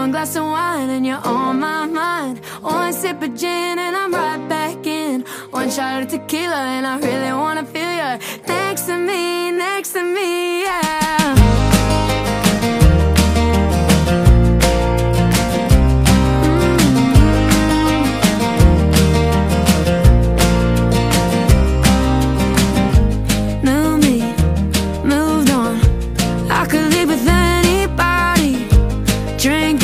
one glass of wine and you're on my mind. One sip of gin and I'm right back in. One shot of tequila and I really wanna feel you next to me, yeah. New me, moved on. I could leave with anybody. Drink